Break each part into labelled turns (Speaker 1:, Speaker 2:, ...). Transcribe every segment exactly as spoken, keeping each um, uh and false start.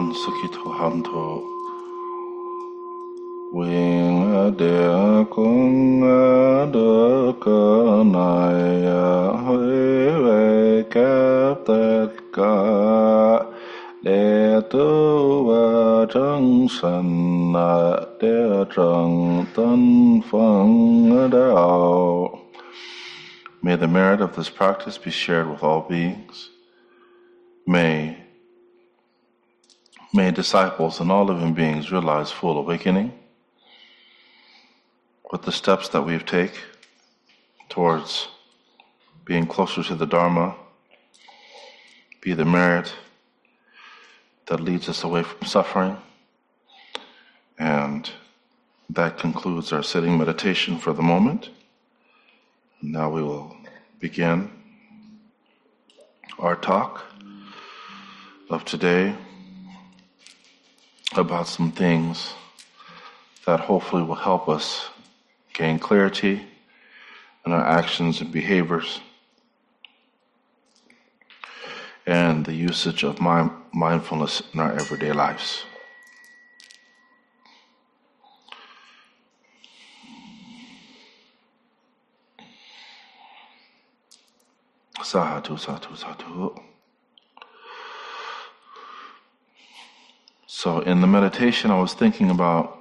Speaker 1: Sukito Hanto Wing a dea kung a duka naya Hui kaptet ka Le tu wa chung san na de chung tan feng dao. May the merit of this practice be shared with all beings. May, may disciples and all living beings realize full awakening with the steps that we take towards being closer to the Dharma, be the merit that leads us away from suffering. And that concludes our sitting meditation for the moment. Now we will begin our talk of today about some things that hopefully will help us gain clarity in our actions and behaviors and the usage of mind, mindfulness in our everyday lives. Sadhu, sadhu, sadhu. So in the meditation, I was thinking about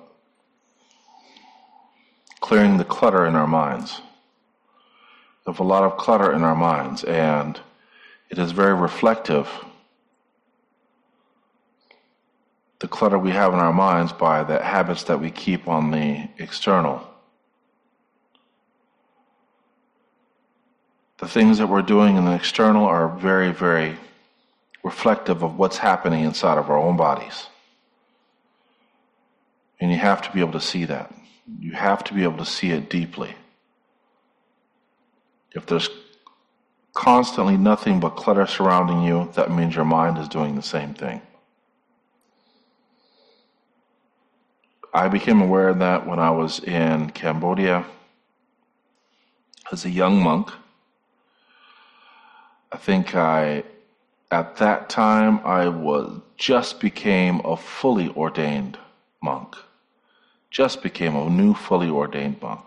Speaker 1: clearing the clutter in our minds. We have a lot of clutter in our minds, and it is very reflective, the clutter we have in our minds, by the habits that we keep on the external. The things that we're doing in the external are very, very reflective of what's happening inside of our own bodies. And you have to be able to see that. You have to be able to see it deeply. If there's constantly nothing but clutter surrounding you, that means your mind is doing the same thing. I became aware of that when I was in Cambodia as a young monk. I think I, at that time, I was just became a fully ordained monk. Just became a new fully ordained monk.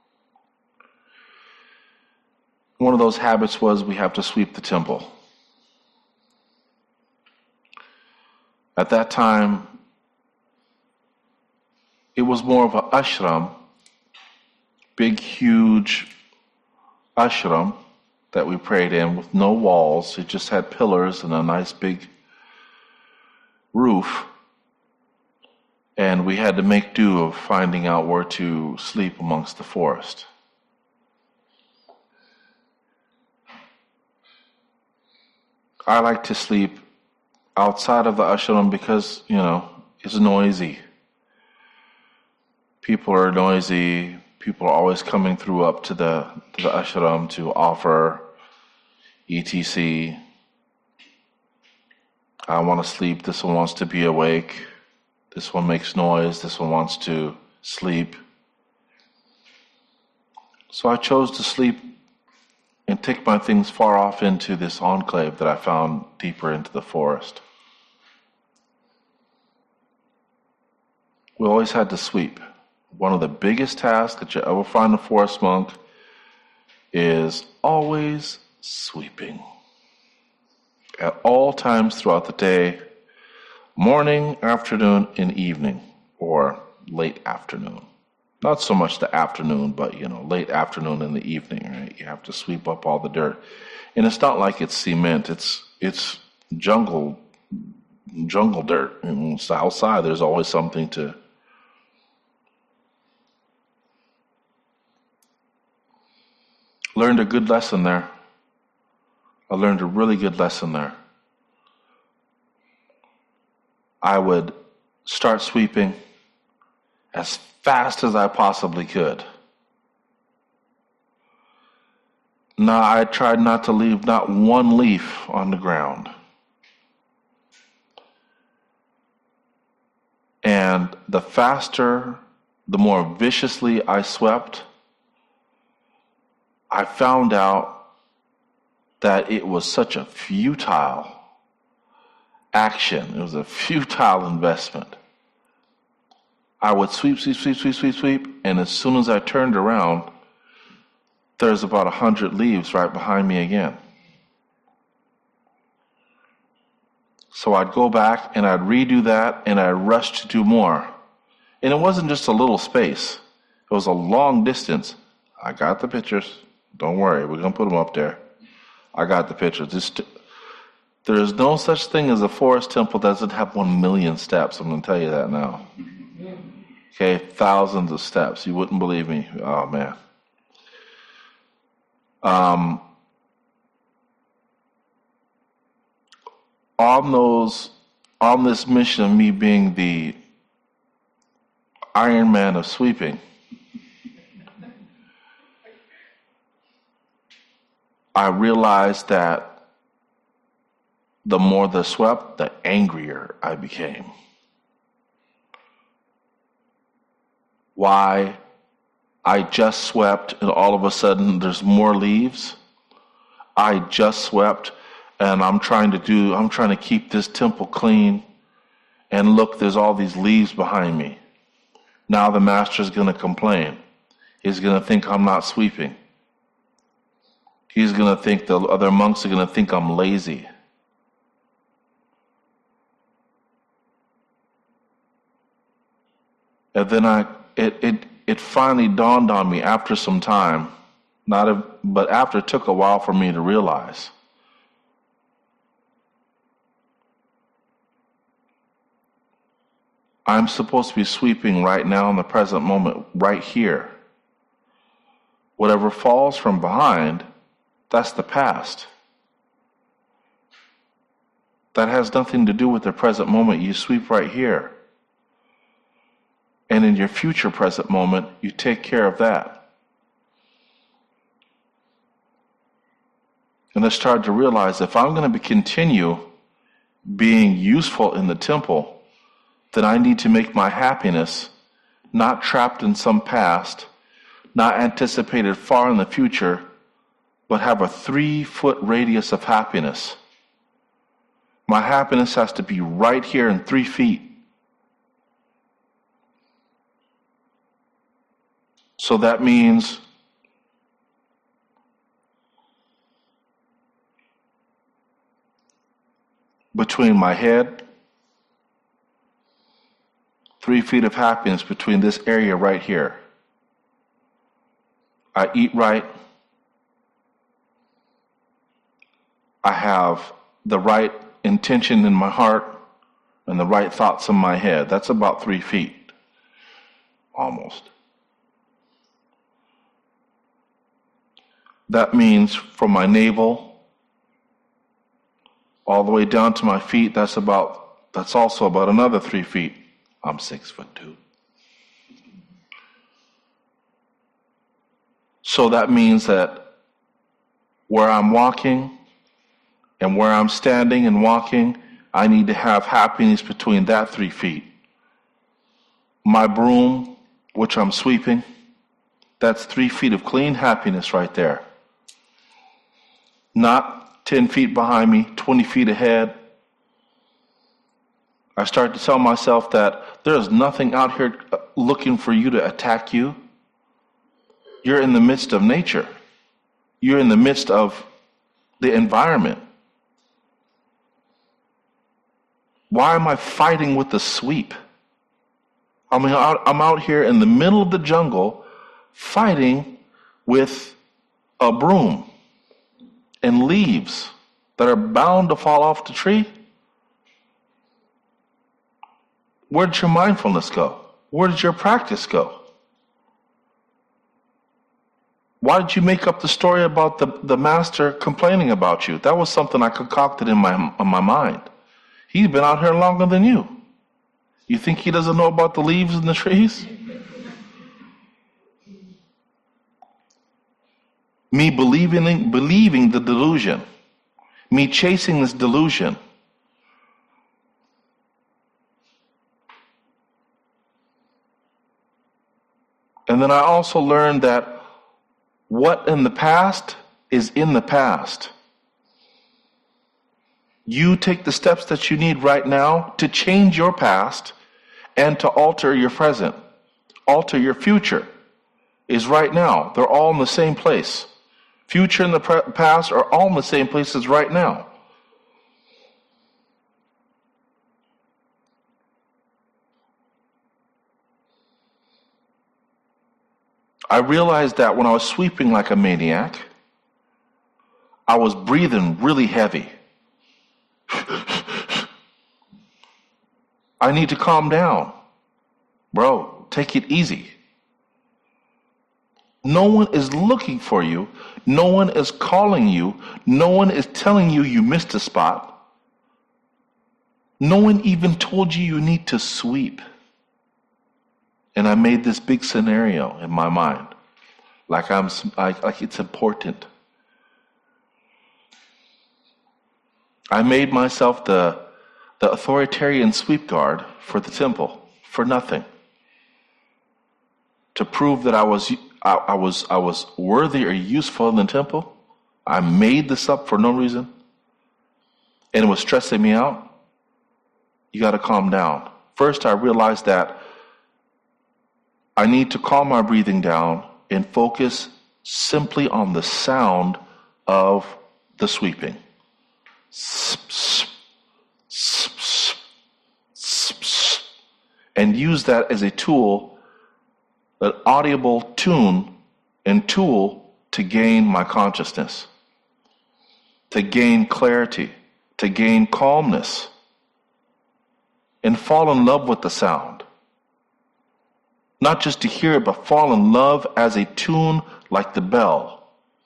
Speaker 1: One of those habits was we have to sweep the temple. At that time, it was more of an ashram, big, huge ashram that we prayed in with no walls. It just had pillars and a nice big roof. And we had to make do of finding out where to sleep amongst the forest. I like to sleep outside of the ashram because, you know, it's noisy. People are noisy. People are always coming through up to the, to the ashram to offer et cetera. I want to sleep. This one wants to be awake. This one makes noise. This one wants to sleep. So I chose to sleep and take my things far off into this enclave that I found deeper into the forest. We always had to sweep. One of the biggest tasks that you ever find a forest monk is always sweeping. At all times throughout the day, morning, afternoon, and evening, or late afternoon. Not so much the afternoon, but, you know, late afternoon and the evening, right? You have to sweep up all the dirt. And it's not like it's cement. It's it's jungle, jungle dirt. And it's outside, there's always something to... Learned a good lesson there. I learned a really good lesson there. I would start sweeping as fast as I possibly could. Now, I tried not to leave not one leaf on the ground. And the faster, the more viciously I swept, I found out that it was such a futile action. It was a futile investment. I would sweep, sweep, sweep, sweep, sweep, sweep, and as soon as I turned around, there's about a hundred leaves right behind me again. So I'd go back and I'd redo that and I'd rush to do more. And it wasn't just a little space. It was a long distance. I got the pictures. Don't worry, we're going to put them up there. I got the pictures. Just, there is no such thing as a forest temple that doesn't have one million steps. I'm going to tell you that now. Okay, thousands of steps. You wouldn't believe me. Oh, man. Um, on those, on this mission of me being the Iron Man of sweeping, I realized that the more the swept, the angrier I became. Why? I just swept and all of a sudden there's more leaves. I just swept and I'm trying to do, I'm trying to keep this temple clean. And look, there's all these leaves behind me. Now the master's going to complain. He's going to think I'm not sweeping. He's going to think, the other monks are going to think I'm lazy. And then I, it, it, it finally dawned on me after some time, not a, but after it took a while for me to realize. I'm supposed to be sweeping right now in the present moment, right here. Whatever falls from behind, that's the past. That has nothing to do with the present moment. You sweep right here. And in your future present moment, you take care of that. And I started to realize if I'm going to be, continue being useful in the temple, then I need to make my happiness not trapped in some past, not anticipated far in the future, but have a three-foot radius of happiness. My happiness has to be right here in three feet. So that means between my head, three feet of happiness between this area right here. I eat right. I have the right intention in my heart and the right thoughts in my head. That's about three feet, almost. That means from my navel all the way down to my feet, that's about, that's also about another three feet. I'm six foot two. So that means that where I'm walking and where I'm standing and walking, I need to have happiness between that three feet. My broom, which I'm sweeping, that's three feet of clean happiness right there. Not ten feet behind me, twenty feet ahead. I start to tell myself that there's nothing out here looking for you to attack you. You're in the midst of nature. You're in the midst of the environment. Why am I fighting with the sweep? I mean, I'm out here in the middle of the jungle fighting with a broom and leaves that are bound to fall off the tree. Where did your mindfulness go? Where did your practice go? Why did you make up the story about the, the master complaining about you? That was something I concocted in my, in my mind. He's been out here longer than you. You think he doesn't know about the leaves in the trees? Me believing, believing the delusion. Me chasing this delusion. And then I also learned that what in the past is in the past. You take the steps that you need right now to change your past and to alter your present, alter your future, is right now. They're all in the same place. Future and the pre- past are all in the same places right now. I realized that when I was sweeping like a maniac, I was breathing really heavy. I need to calm down. Bro, take it easy. No one is looking for you. No one is calling you. No one is telling you you missed a spot. No one even told you you need to sweep. And I made this big scenario in my mind, like I'm, like, like it's important. I made myself the the authoritarian sweep guard for the temple for nothing, to prove that I was I, I was I was worthy or useful in the temple. I made this up for no reason, and it was stressing me out. You got to calm down. First, I realized that I need to calm my breathing down and focus simply on the sound of the sweeping. And use that as a tool, an audible tune and tool to gain my consciousness, to gain clarity, to gain calmness, and fall in love with the sound. Not just to hear it, but fall in love as a tune like the bell.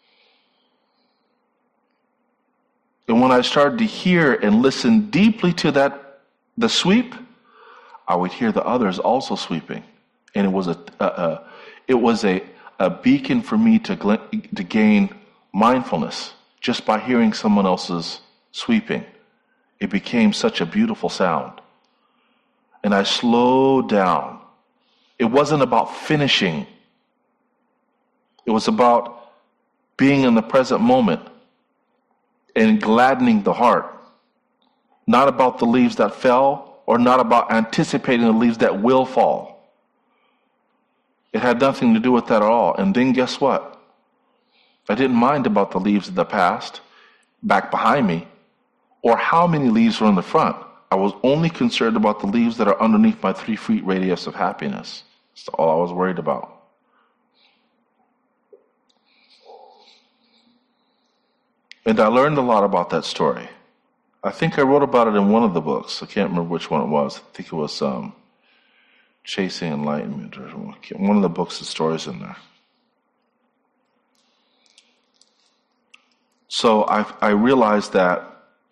Speaker 1: And when I started to hear and listen deeply to that, the sweep, I would hear the others also sweeping. And it was a, a, a it was a, a beacon for me to, gl- to gain mindfulness just by hearing someone else's sweeping. It became such a beautiful sound. And I slowed down. It wasn't about finishing. It was about being in the present moment and gladdening the heart. Not about the leaves that fell, or not about anticipating the leaves that will fall. It had nothing to do with that at all. And then guess what? I didn't mind about the leaves of the past back behind me, or how many leaves were in the front. I was only concerned about the leaves that are underneath my three feet radius of happiness. That's all I was worried about. And I learned a lot about that story. I think I wrote about it in one of the books. I can't remember which one it was. I think it was um, Chasing Enlightenment, or one of the books, the stories in there. So I, I realized that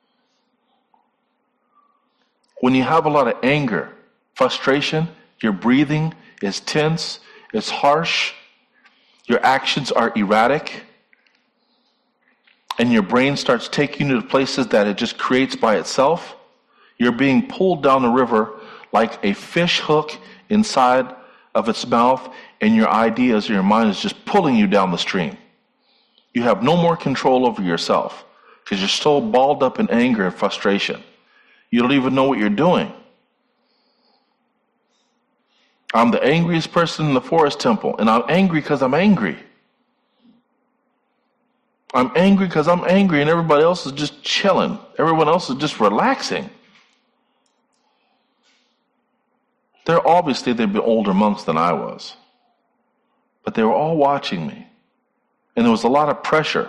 Speaker 1: when you have a lot of anger, frustration, your breathing is tense, it's harsh, your actions are erratic, and your brain starts taking you to places that it just creates by itself, you're being pulled down the river like a fish hook inside of its mouth, and your ideas, your mind is just pulling you down the stream. You have no more control over yourself because you're so balled up in anger and frustration. You don't even know what you're doing. I'm the angriest person in the forest temple, and I'm angry because I'm angry. I'm angry because I'm angry, and everybody else is just chilling. Everyone else is just relaxing. They're obviously, they've been older monks than I was. But they were all watching me. And there was a lot of pressure.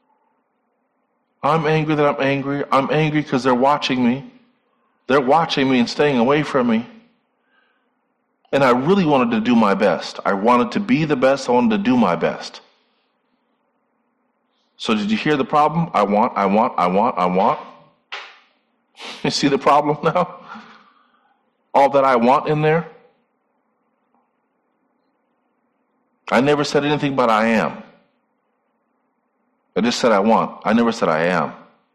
Speaker 1: I'm angry that I'm angry. I'm angry because they're watching me. They're watching me and staying away from me. And I really wanted to do my best. I wanted to be the best. I wanted to do my best. So did you hear the problem? I want, I want, I want, I want. You see the problem now? All that I want in there? I never said anything but I am. I just said I want. I never said I am.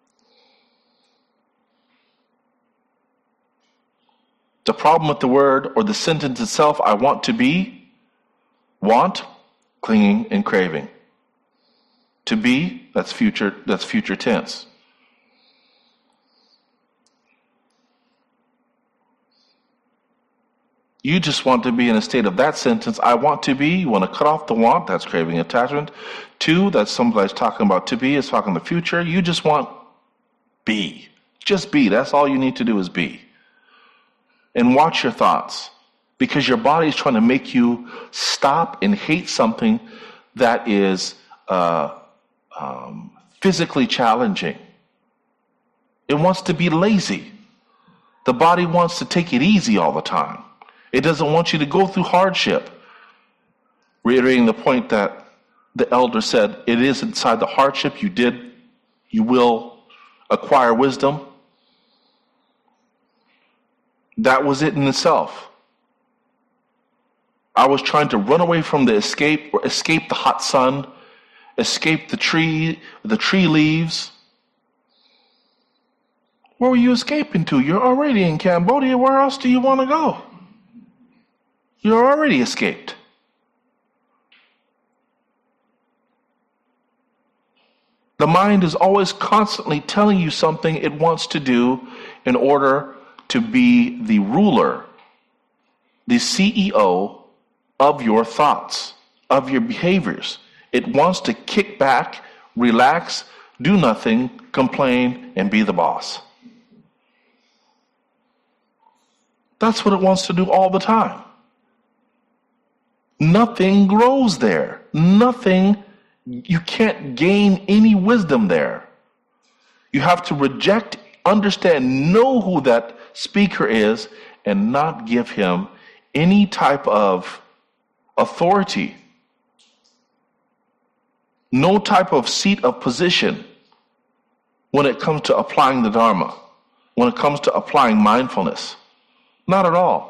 Speaker 1: The problem with the word or the sentence itself, I want to be, want, clinging, and craving. To be, that's future, that's future tense. You just want to be in a state of that sentence, I want to be. You want to cut off the want, that's craving attachment. Two, that's somebody's talking about to be, is talking the future. You just want be. Just be. That's all you need to do is be. And watch your thoughts. Because your body is trying to make you stop and hate something that is uh, um, physically challenging. It wants to be lazy. The body wants to take it easy all the time. It doesn't want you to go through hardship. Reiterating the point that the elder said, it is inside the hardship you did, you will acquire wisdom. That was it in itself. I was trying to run away from the escape, or escape the hot sun, escape the tree, the tree leaves. Where were you escaping to? You're already in Cambodia. Where else do you want to go? You're already escaped. The mind is always constantly telling you something it wants to do in order to be the ruler, the C E O of your thoughts, of your behaviors. It wants to kick back, relax, do nothing, complain, and be the boss. That's what it wants to do all the time. Nothing grows there. Nothing, you can't gain any wisdom there. You have to reject, understand, know who that speaker is, and not give him any type of authority. No type of seat of position when it comes to applying the Dharma, when it comes to applying mindfulness. Not at all.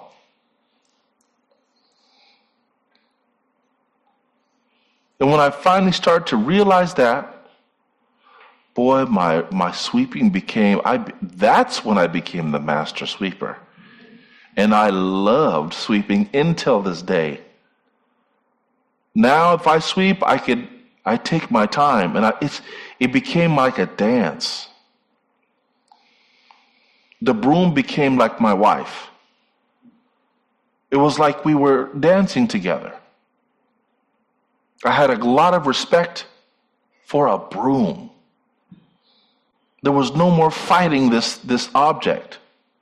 Speaker 1: And when I finally started to realize that, boy, my, my sweeping became, I, that's when I became the master sweeper. And I loved sweeping until this day. Now if I sweep, I could, I take my time, and I, it's, it became like a dance. The broom became like my wife. It was like we were dancing together. I had a lot of respect for a broom. There was no more fighting this, this object.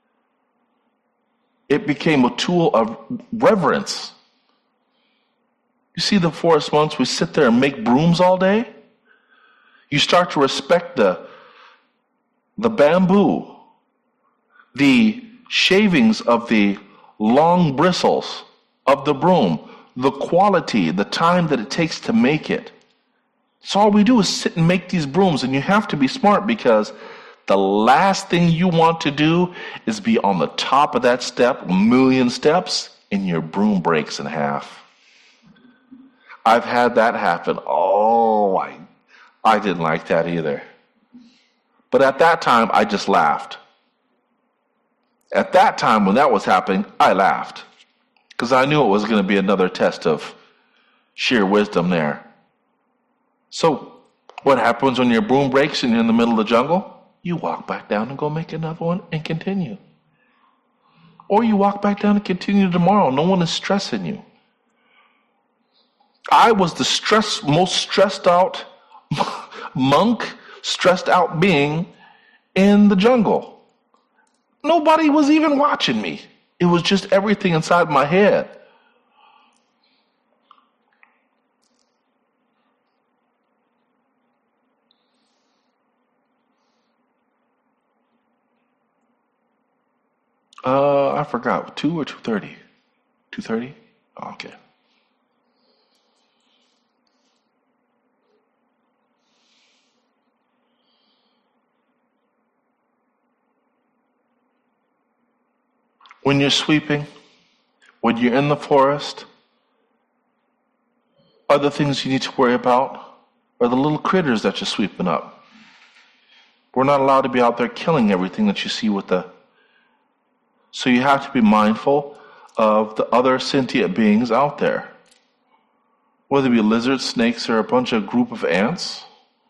Speaker 1: It became a tool of reverence. You see the forest monks, we sit there and make brooms all day. You start to respect the, the bamboo, the shavings of the long bristles of the broom, the quality, the time that it takes to make it. So all we do is sit and make these brooms, and you have to be smart, because the last thing you want to do is be on the top of that step, a million steps, and your broom breaks in half. I've had that happen. Oh, I, I didn't like that either. But at that time, I just laughed. At that time, when that was happening, I laughed. Because I knew it was going to be another test of sheer wisdom there. So, what happens when your broom breaks and you're in the middle of the jungle? You walk back down and go make another one and continue. Or you walk back down and continue tomorrow. No one is stressing you. I was the stress, most stressed out monk, stressed out being in the jungle. Nobody was even watching me. It was just everything inside my head. Uh, I forgot. Two or two thirty? Two thirty? Oh, okay. When you're sweeping, when you're in the forest, other things you need to worry about are the little critters that you're sweeping up. We're not allowed to be out there killing everything that you see with the... So you have to be mindful of the other sentient beings out there. Whether it be lizards, snakes, or a bunch of group of ants.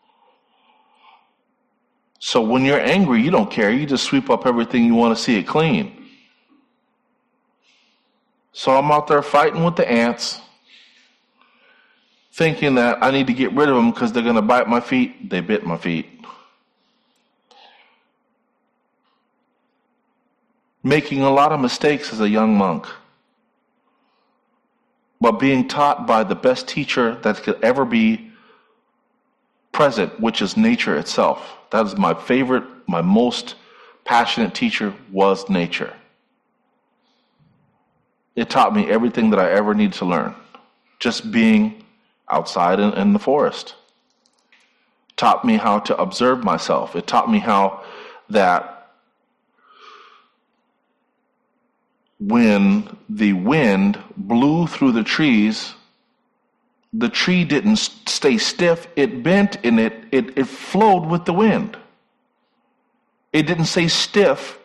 Speaker 1: So when you're angry, you don't care. You just sweep up everything you want to see it clean. So I'm out there fighting with the ants, thinking that I need to get rid of them because they're going to bite my feet. They bit my feet. Making a lot of mistakes as a young monk, but being taught by the best teacher that could ever be present, which is nature itself. That is my favorite, my most passionate teacher was nature. It taught me everything that I ever needed to learn. Just being outside in, in the forest. Taught me how to observe myself. It taught me how that when the wind blew through the trees, the tree didn't stay stiff, it bent and it, it, it flowed with the wind. It didn't stay stiff.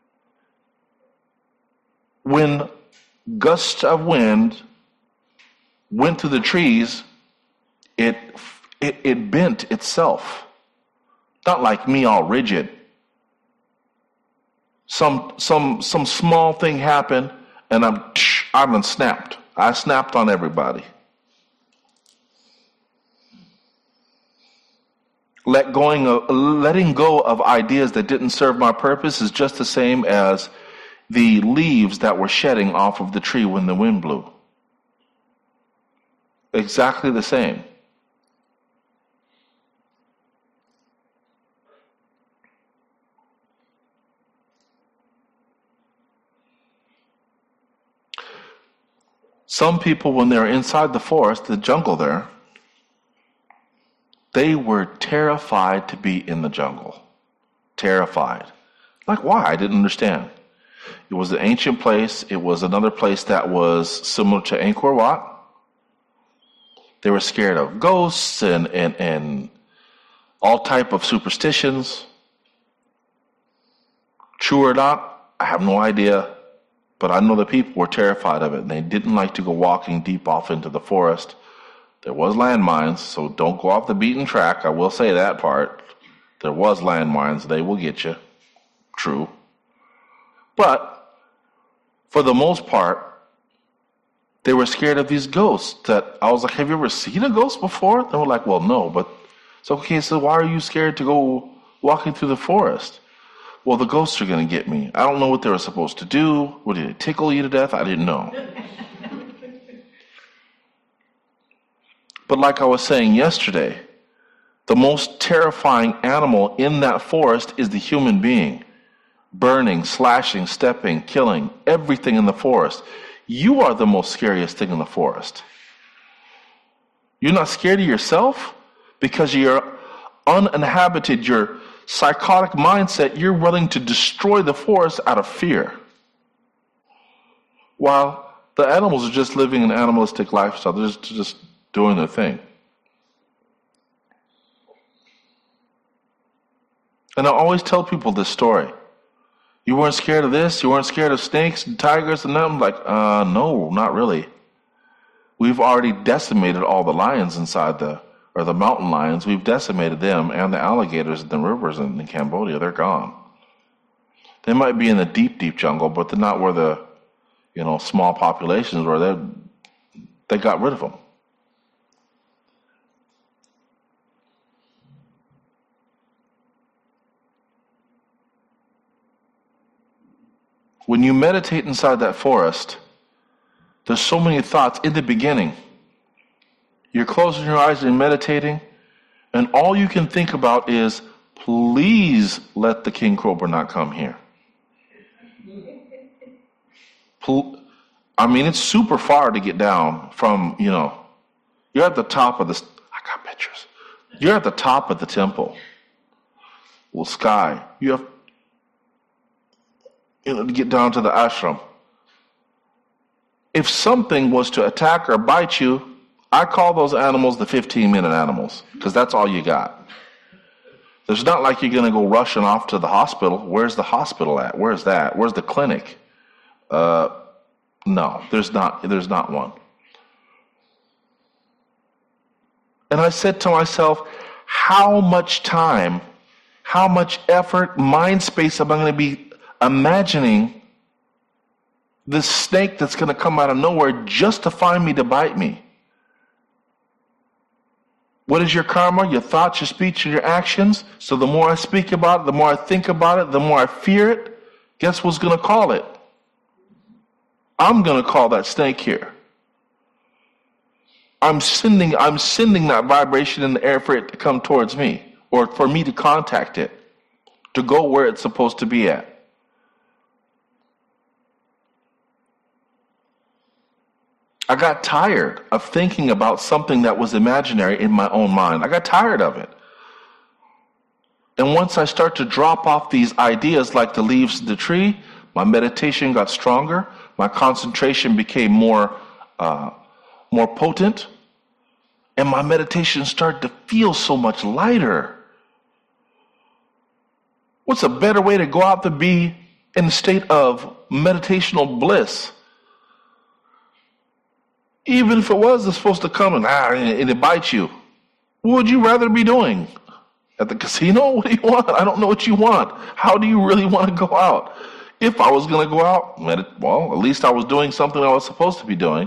Speaker 1: When gusts of wind went through the trees, it, it, it bent itself. Not like me all rigid. Some some some small thing happened and I'm I'm snapped. I snapped on everybody. Let going of, letting go of ideas that didn't serve my purpose is just the same as the leaves that were shedding off of the tree when the wind blew. Exactly the same. Some people, when they're inside the forest, the jungle there, they were terrified to be in the jungle. Terrified. Like, why? I didn't understand. It was an ancient place. It was another place that was similar to Angkor Wat. They were scared of ghosts and, and, and all type of superstitions. True or not, I have no idea. But I know the people were terrified of it, and they didn't like to go walking deep off into the forest. There was landmines, so don't go off the beaten track. I will say that part. There was landmines. They will get you. True. But for the most part, they were scared of these ghosts. That I was like, have you ever seen a ghost before? They were like, well, no. But it's okay, so why are you scared to go walking through the forest? Well, the ghosts are going to get me. I don't know what they were supposed to do. What, did it tickle you to death? I didn't know. But like I was saying yesterday, the most terrifying animal in that forest is the human being. Burning, slashing, stepping, killing, everything in the forest. You are the most scariest thing in the forest. You're not scared of yourself because you're uninhabited, you're psychotic mindset, you're willing to destroy the forest out of fear. While the animals are just living an animalistic lifestyle. They're just, just doing their thing. And I always tell people this story. You weren't scared of this? You weren't scared of snakes and tigers and them? Like, uh, no, not really. We've already decimated all the lions inside the or the mountain lions. We've decimated them and the alligators in the rivers in, in Cambodia. They're gone. They might be in the deep, deep jungle, but they're not where the, you know, small populations were. They they got rid of them. When you meditate inside that forest, there's so many thoughts in the beginning. You're closing your eyes and meditating, and all you can think about is, please let the king cobra not come here. I mean, it's super far to get down from, you know, you're at the top of this. I got pictures. You're at the top of the temple. Well, sky. You have, you know, to get down to the ashram. If something was to attack or bite you, I call those animals the fifteen-minute animals, because that's all you got. There's not like you're going to go rushing off to the hospital. Where's the hospital at? Where's that? Where's the clinic? Uh, no, there's not. There's not one. And I said to myself, how much time, how much effort, mind space am I going to be imagining This snake that's going to come out of nowhere just to find me to bite me. What is your karma? Your thoughts, your speech, and your actions. So the more I speak about it, the more I think about it, the more I fear it, guess what's going to call it? I'm going to call that snake here. I'm sending, I'm sending that vibration in the air for it to come towards me, or for me to contact it, to go where it's supposed to be at. I got tired of thinking about something that was imaginary in my own mind. I got tired of it. And once I start to drop off these ideas like the leaves of the tree, my meditation got stronger. My concentration became more, uh, more potent. And my meditation started to feel so much lighter. What's a better way to go out to be in a state of meditational bliss? Even if it was supposed to come and, ah, and it bites you, what would you rather be doing? At the casino? What do you want? I don't know what you want. How do you really want to go out? If I was going to go out, well, at least I was doing something I was supposed to be doing.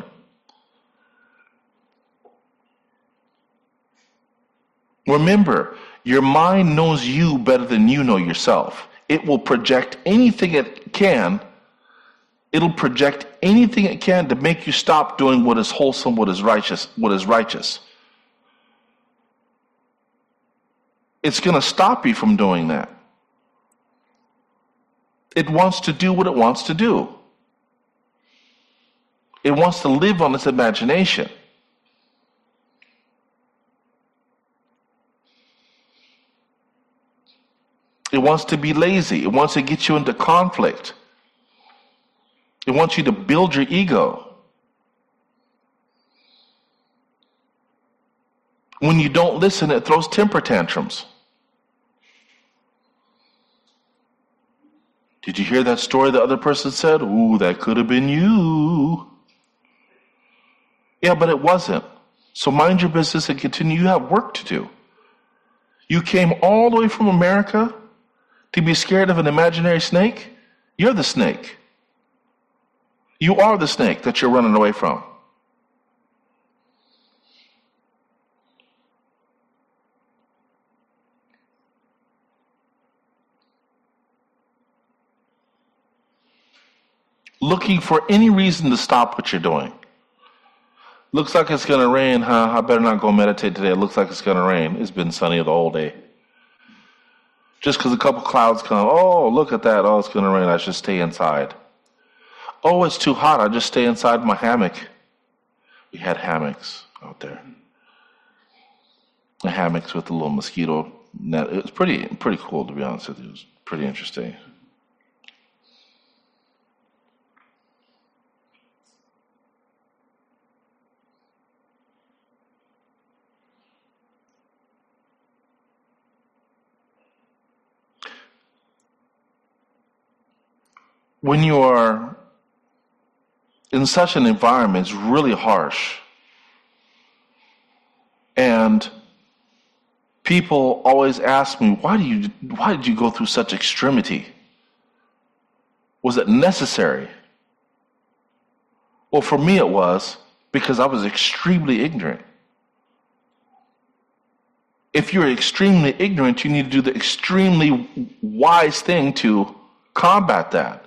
Speaker 1: Remember, your mind knows you better than you know yourself. It will project anything it can. It'll project anything it can to make you stop doing what is wholesome, what is righteous, what is righteous. It's going to stop you from doing that. It wants to do what it wants to do. It wants to live on its imagination. It wants to be lazy. It wants to get you into conflict. It wants you to build your ego. When you don't listen, it throws temper tantrums. Did you hear that story the other person said? Ooh, that could have been you. Yeah, but it wasn't. So mind your business and continue. You have work to do. You came all the way from America to be scared of an imaginary snake? You're the snake. You are the snake that you're running away from. Looking for any reason to stop what you're doing. Looks like it's going to rain, huh? I better not go meditate today. It looks like it's going to rain. It's been sunny the whole day. Just because a couple clouds come, oh, look at that. Oh, it's going to rain. I should stay inside. Oh, it's too hot. I just stay inside my hammock. We had hammocks out there. The hammocks with the little mosquito net. It was pretty, pretty cool, to be honest with you. It was pretty interesting. When you are in such an environment, it's really harsh. And people always ask me, why do you why did you go through such extremity? Was it necessary? Well, for me it was, because I was extremely ignorant. If you're extremely ignorant, you need to do the extremely wise thing to combat that.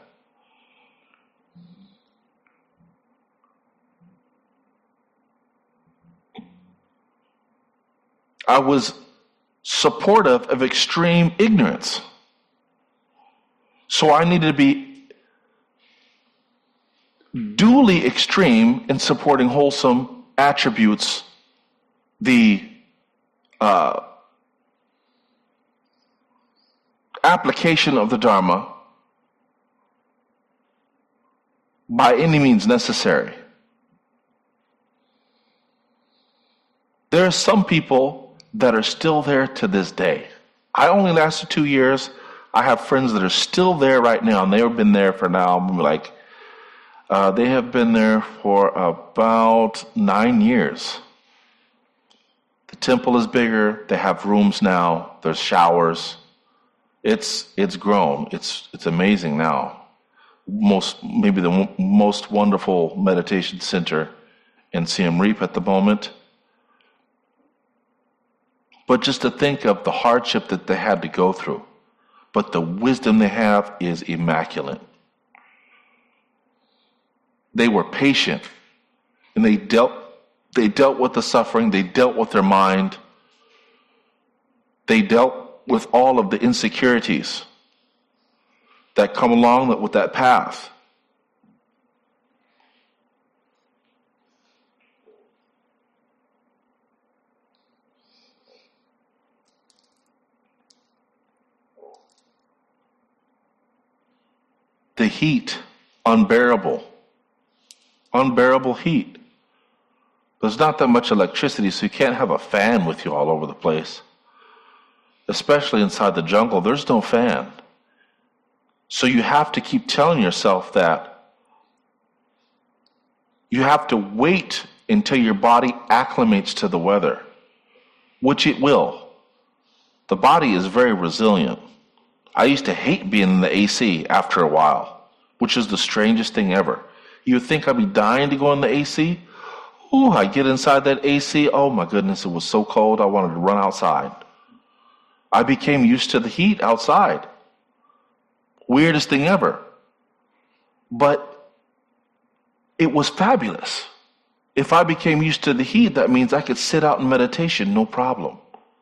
Speaker 1: I was supportive of extreme ignorance. So I needed to be duly extreme in supporting wholesome attributes, the uh, application of the Dharma by any means necessary. There are some people that are still there to this day. I only lasted two years. I have friends that are still there right now, and they've been there for now, like, uh, they have been there for about nine years. The temple is bigger. They have rooms now. There's showers. It's it's grown. It's it's amazing now. most maybe the w- most wonderful meditation center in Siem Reap at the moment. But just to think of the hardship that they had to go through. But the wisdom they have is immaculate. They were patient, and they dealt they dealt with the suffering, they dealt with their mind, they dealt with all of the insecurities that come along with that path. The heat, unbearable. Unbearable heat. There's not that much electricity, so you can't have a fan with you all over the place. Especially inside the jungle, there's no fan. So you have to keep telling yourself that you have to wait until your body acclimates to the weather, which it will. The body is very resilient. I used to hate being in the A C after a while, which is the strangest thing ever. You would think I'd be dying to go in the A C. Ooh, I get inside that A C. Oh my goodness, it was so cold. I wanted to run outside. I became used to the heat outside. Weirdest thing ever. But it was fabulous. If I became used to the heat, that means I could sit out in meditation, no problem.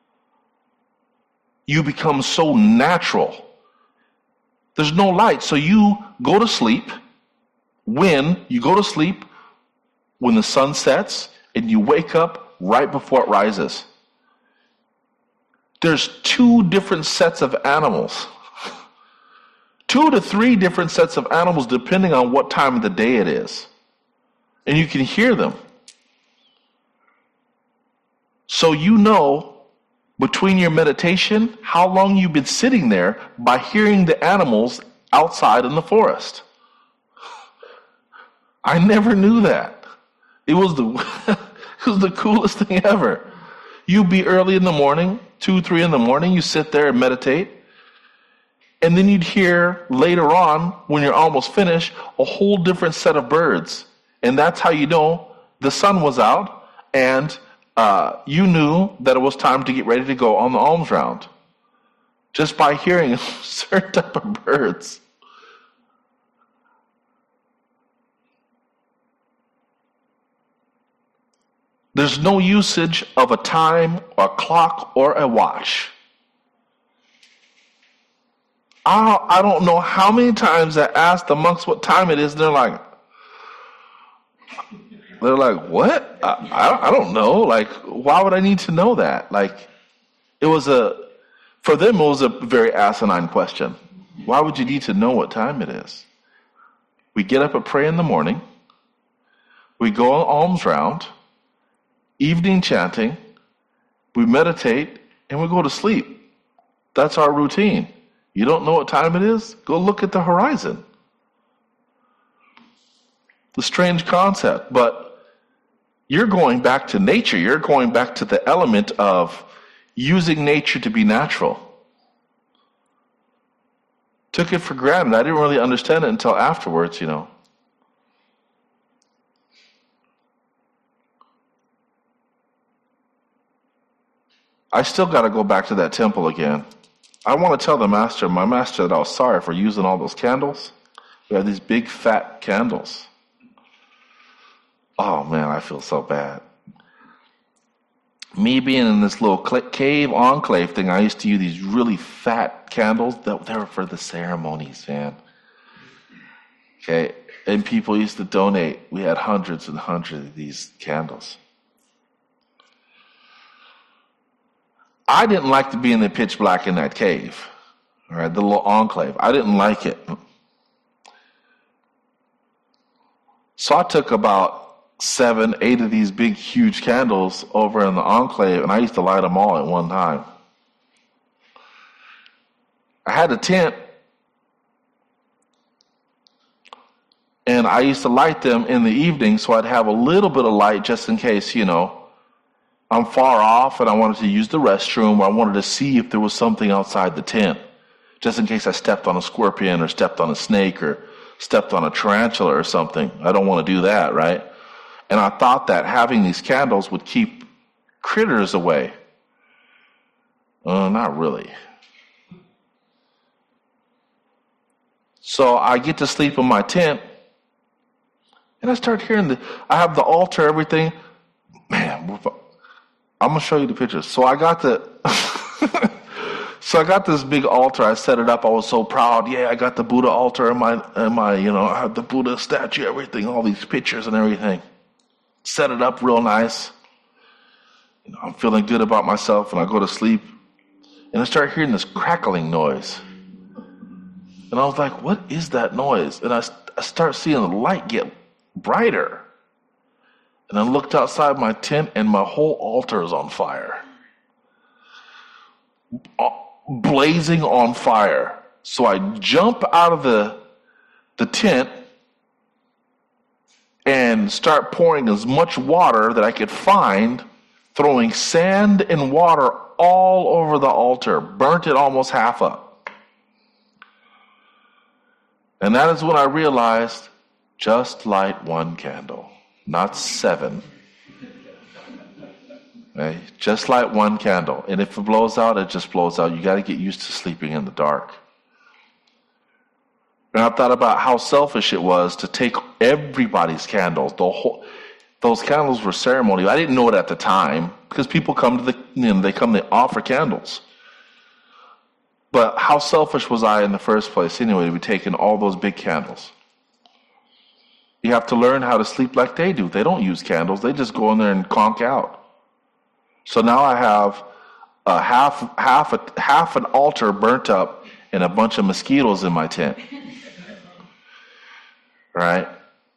Speaker 1: You become so natural. There's no light, so you go to sleep. When you go to sleep, when the sun sets, and you wake up right before it rises. There's two different sets of animals. Two to three different sets of animals depending on what time of the day it is. And you can hear them. So you know, between your meditation, how long you've been sitting there by hearing the animals outside in the forest. I never knew that. It was the it was the coolest thing ever. You'd be early in the morning, two, three in the morning, you sit there and meditate, and then you'd hear later on, when you're almost finished, a whole different set of birds. And that's how you know the sun was out, and uh, you knew that it was time to get ready to go on the alms round. Just by hearing a certain type of birds. There's no usage of a time, or a clock, or a watch. I, I don't know how many times I asked the monks what time it is, and they're like, they're like, what? I, I, I don't know. Like, why would I need to know that? Like, it was a, for them, it was a very asinine question. Why would you need to know what time it is? We get up and pray in the morning. We go on alms round. Evening chanting, we meditate, and we go to sleep. That's our routine. You don't know what time it is? Go look at the horizon. The strange concept, but you're going back to nature. You're going back to the element of using nature to be natural. Took it for granted. I didn't really understand it until afterwards, you know. I still got to go back to that temple again. I want to tell the master, my master, that I was sorry for using all those candles. We have these big fat candles. Oh man, I feel so bad. Me being in this little cave enclave thing, I used to use these really fat candles. That they were for the ceremonies, man. Okay, and people used to donate. We had hundreds and hundreds of these candles. I didn't like to be in the pitch black in that cave, all right, the little enclave. I didn't like it. So I took about seven, eight of these big, huge candles over in the enclave, and I used to light them all at one time. I had a tent, and I used to light them in the evening so I'd have a little bit of light just in case, you know, I'm far off and I wanted to use the restroom, or I wanted to see if there was something outside the tent, just in case I stepped on a scorpion or stepped on a snake or stepped on a tarantula or something. I don't want to do that, right? And I thought that having these candles would keep critters away. Uh, not really. So I get to sleep in my tent, and I start hearing the, I have the altar, everything. Man, I'm going to show you the pictures. So I got the, so I got this big altar. I set it up. I was so proud. Yeah, I got the Buddha altar and my, and my, you know, I have the Buddha statue, everything, all these pictures and everything. Set it up real nice. You know, I'm feeling good about myself, and I go to sleep, and I start hearing this crackling noise. And I was like, what is that noise? And I, I start seeing the light get brighter. And I looked outside my tent, and my whole altar is on fire. Blazing on fire. So I jump out of the, the tent and start pouring as much water that I could find, throwing sand and water all over the altar, burnt it almost half up. And that is when I realized, just light one candle, not seven. Okay? Just light one candle. And if it blows out, it just blows out. You got to get used to sleeping in the dark. And I thought about how selfish it was to take everybody's candles. The whole, those candles were ceremonial. I didn't know it at the time, because people come to the, you know, they come to offer candles. But how selfish was I in the first place anyway to be taking all those big candles? You have to learn how to sleep like they do. They don't use candles. They just go in there and conk out. So now I have a half, half, a, half an altar burnt up and a bunch of mosquitoes in my tent. Right?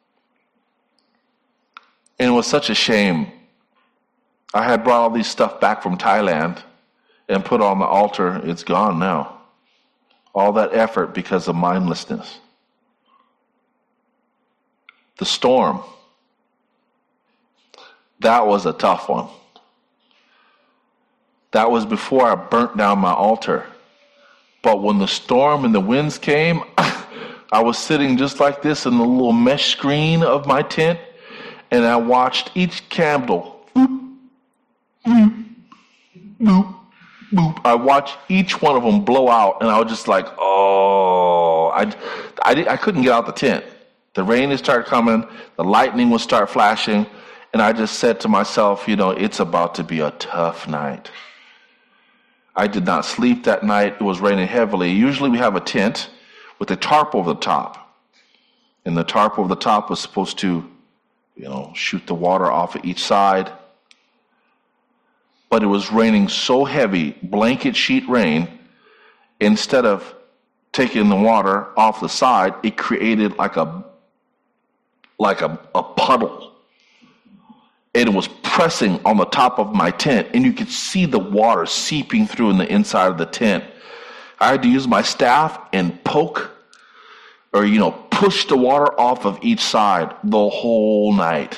Speaker 1: And it was such a shame. I had brought all these stuff back from Thailand and put on the altar. It's gone now. All that effort because of mindlessness. The storm. That was a tough one. That was before I burnt down my altar. But when the storm and the winds came, I was sitting just like this in the little mesh screen of my tent, and I watched each candle. Boop, boop, boop, boop. I watched each one of them blow out, and I was just like, oh, I, I, I couldn't get out the tent. The rain would start coming, the lightning would start flashing, and I just said to myself, you know, it's about to be a tough night. I did not sleep that night. It was raining heavily. Usually we have a tent with a tarp over the top, and the tarp over the top was supposed to, you know, shoot the water off of each side. But it was raining so heavy, blanket sheet rain, instead of taking the water off the side, it created like a like a, a puddle. And it was pressing on the top of my tent, and you could see the water seeping through in the inside of the tent. I had to use my staff and poke or, you know, push the water off of each side the whole night.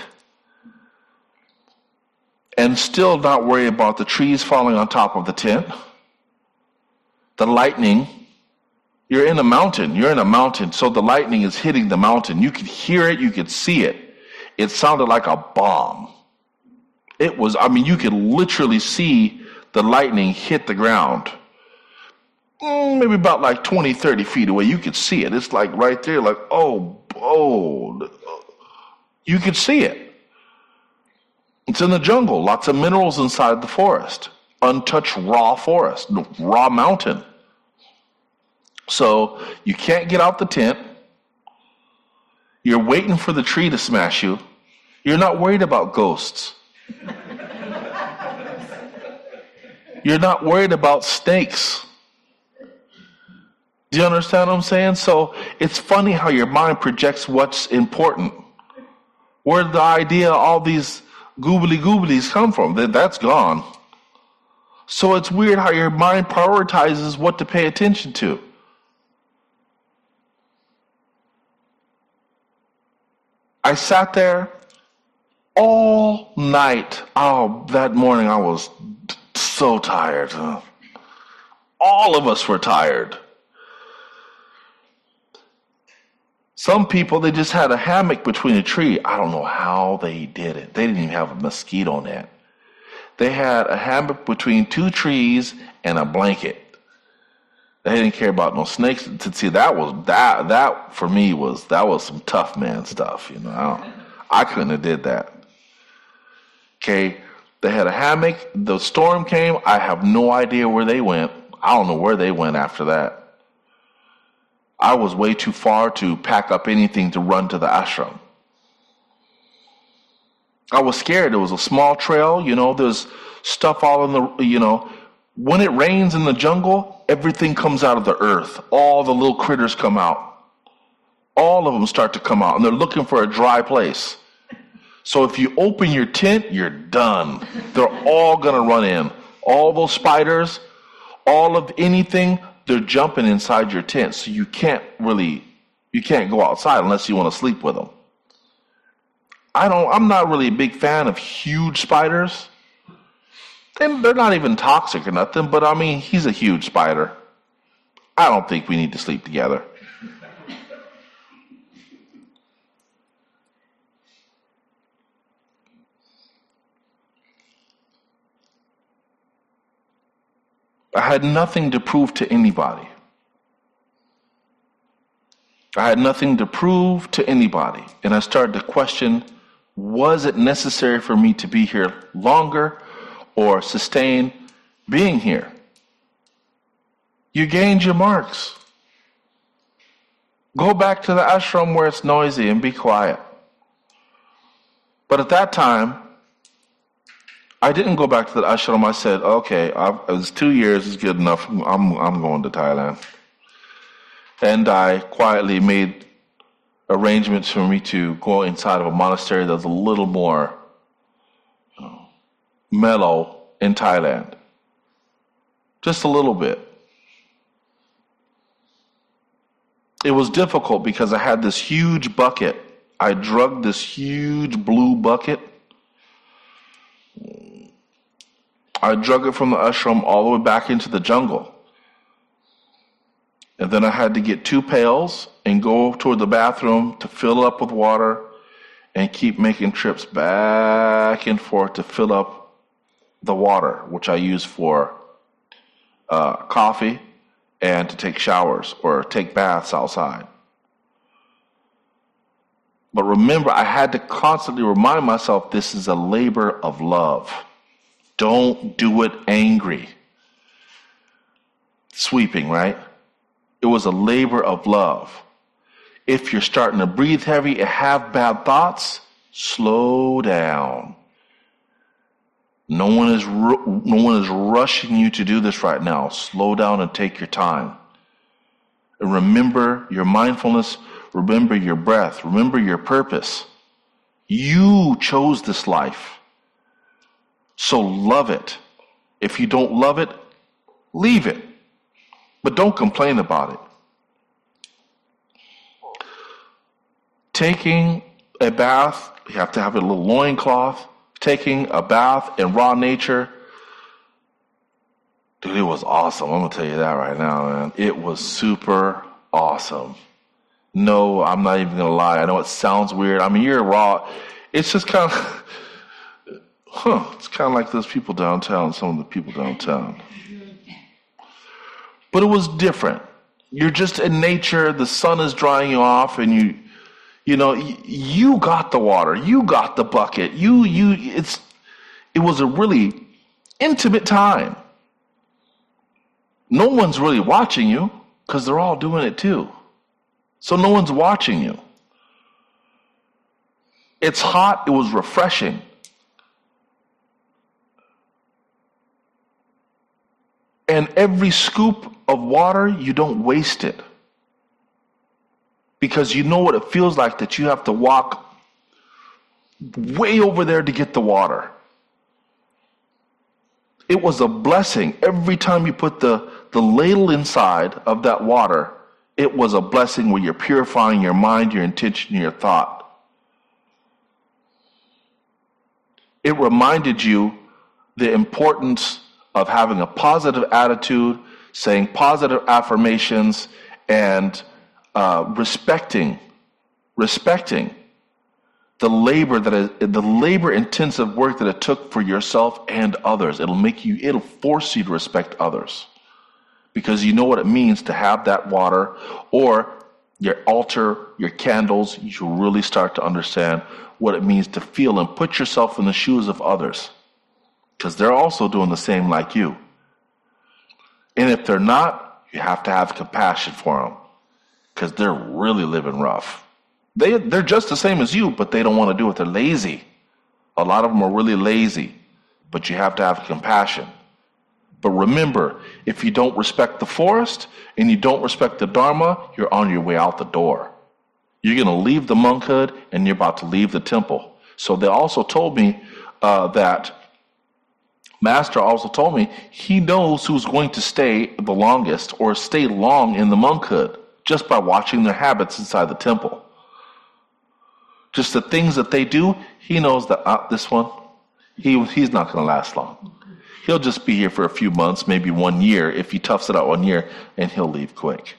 Speaker 1: And still not worry about the trees falling on top of the tent. The lightning. You're in a mountain. You're in a mountain, so the lightning is hitting the mountain. You could hear it. You could see it. It sounded like a bomb. It was, I mean, you could literally see the lightning hit the ground. Mm, maybe about like twenty, thirty feet away. You could see it. It's like right there, like, oh, oh. You could see it. It's in the jungle. Lots of minerals inside the forest. Untouched raw forest, raw mountain. So you can't get out the tent. You're waiting for the tree to smash you. You're not worried about ghosts. You're not worried about snakes. Do you understand what I'm saying? So it's funny how your mind projects what's important. Where did the idea of all these goobly gooblies come from? That's gone. So it's weird how your mind prioritizes what to pay attention to. I sat there all night. Oh, that morning I was so tired. All of us were tired. Some people, they just had a hammock between a tree. I don't know how they did it. They didn't even have a mosquito net. They had a hammock between two trees and a blanket. They didn't care about no snakes. To see that was that that for me was that was some tough man stuff. You know, I, don't, I couldn't have did that. Okay, they had a hammock. The storm came. I have no idea where they went. I don't know where they went after that. I was way too far to pack up anything to run to the ashram. I was scared. There was a small trail, you know, there's stuff all in the, you know, when it rains in the jungle, everything comes out of the earth. All the little critters come out. All of them start to come out, and they're looking for a dry place. So if you open your tent, you're done. They're all going to run in. All those spiders, all of anything, they're jumping inside your tent. So you can't really, you can't go outside unless you want to sleep with them. I don't, I'm not really a big fan of huge spiders. And they're not even toxic or nothing, but I mean, he's a huge spider. I don't think we need to sleep together. I had nothing to prove to anybody. I had nothing to prove to anybody. And I started to question, was it necessary for me to be here longer or sustain being here? You gained your marks. Go back to the ashram where it's noisy and be quiet. But at that time, I didn't go back to the ashram. I said, okay, I've, it's two years is good enough. I'm, I'm going to Thailand. And I quietly made arrangements for me to go inside of a monastery that's a little more mellow in Thailand. Just a little bit. It was difficult because I had this huge bucket. I drugged this huge blue bucket. I drug it from the ashram all the way back into the jungle. And then I had to get two pails and go toward the bathroom to fill it up with water and keep making trips back and forth to fill up the water, which I use for uh, coffee and to take showers or take baths outside. But remember, I had to constantly remind myself this is a labor of love. Don't do it angry. Sweeping, right? It was a labor of love. If you're starting to breathe heavy and have bad thoughts, slow down. No one is ru- no one is rushing you to do this right now. Slow down and take your time. And remember your mindfulness. Remember your breath. Remember your purpose. You chose this life. So love it. If you don't love it, leave it. But don't complain about it. Taking a bath, you have to have a little loincloth. Taking a bath in raw nature, dude, it was awesome. I'm going to tell you that right now, man. It was super awesome. No, I'm not even going to lie. I know it sounds weird. I mean, you're raw. It's just kind of, huh, it's kind of like those people downtown, some of the people downtown. But it was different. You're just in nature. The sun is drying you off, and you, you know, you got the water. You got the bucket. You, you, it's, it was a really intimate time. No one's really watching you because they're all doing it too. So no one's watching you. It's hot. It was refreshing. And every scoop of water, you don't waste it. Because you know what it feels like that you have to walk way over there to get the water. It was a blessing. Every time you put the, the ladle inside of that water, it was a blessing where you're purifying your mind, your intention, your thought. It reminded you the importance of having a positive attitude, saying positive affirmations, and uh, respecting respecting the labor that is, the labor intensive work that it took for yourself and others. It'll make you, it'll force you to respect others because you know what it means to have that water or your altar, your candles. You really start to understand what it means to feel and put yourself in the shoes of others because they're also doing the same like you. And if they're not, you have to have compassion for them because they're really living rough. They, they're just the same as you, but they don't want to do it. They're lazy. A lot of them are really lazy, but you have to have compassion. But remember, if you don't respect the forest and you don't respect the Dharma, you're on your way out the door. You're going to leave the monkhood and you're about to leave the temple. So they also told me uh, that Master also told me he knows who's going to stay the longest or stay long in the monkhood just by watching their habits inside the temple. Just the things that they do, he knows that uh, this one, he he's not going to last long. He'll just be here for a few months, maybe one year, if he toughs it out one year, and he'll leave quick.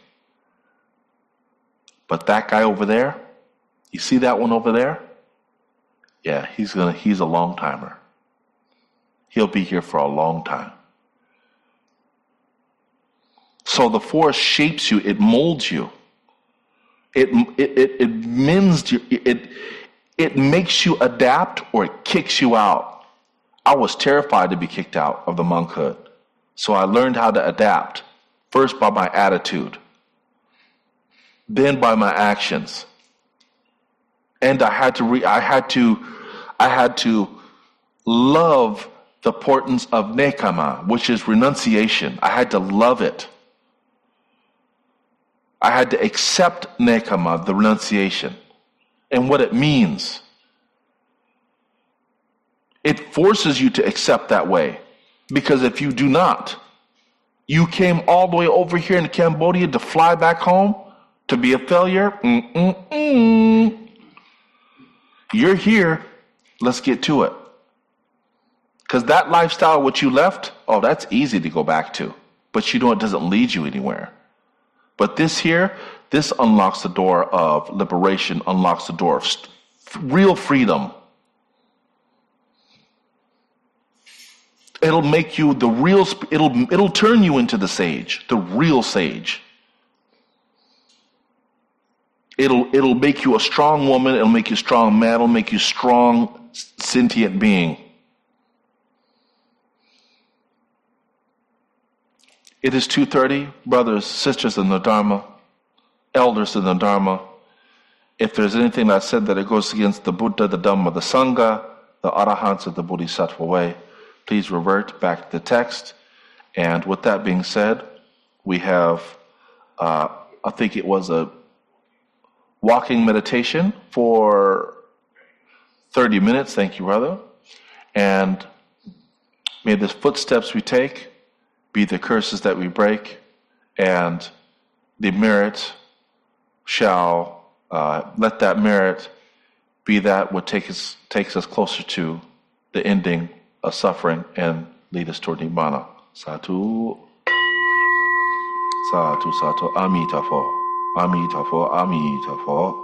Speaker 1: But that guy over there, you see that one over there? Yeah, he's gonna he's a long timer. He'll be here for a long time. So the forest shapes you, it molds you. It it it, it mends you, it it makes you adapt or it kicks you out. I was terrified to be kicked out of the monkhood. So I learned how to adapt. First by my attitude. Then by my actions. And I had to re, I had to I had to love the importance of nekama, which is renunciation. I had to love it. I had to accept nekama, the renunciation, and what it means. It forces you to accept that way. Because if you do not, you came all the way over here in Cambodia to fly back home to be a failure. Mm-mm-mm. You're here. Let's get to it. Because that lifestyle, what you left, oh, that's easy to go back to. But you know it doesn't lead you anywhere. But this here, this unlocks the door of liberation, unlocks the door of st- real freedom. It'll make you the real, it'll, it'll turn you into the sage, the real sage. It'll, it'll make you a strong woman, it'll make you a strong man, it'll make you a strong, sentient being. It is two thirty, brothers, sisters in the Dharma, elders in the Dharma. If there's anything that I said that it goes against the Buddha, the Dhamma, the Sangha, the Arahants of the Bodhisattva way, please revert back to the text. And with that being said, we have, uh, I think it was a walking meditation for thirty minutes. Thank you, brother. And may the footsteps we take be the curses that we break, and the merit shall, uh, let that merit be that what take us, takes us closer to the ending of suffering and lead us toward Nibbana. Satu, Satu, Satu, Amitabha, Amitabha, Amitabha.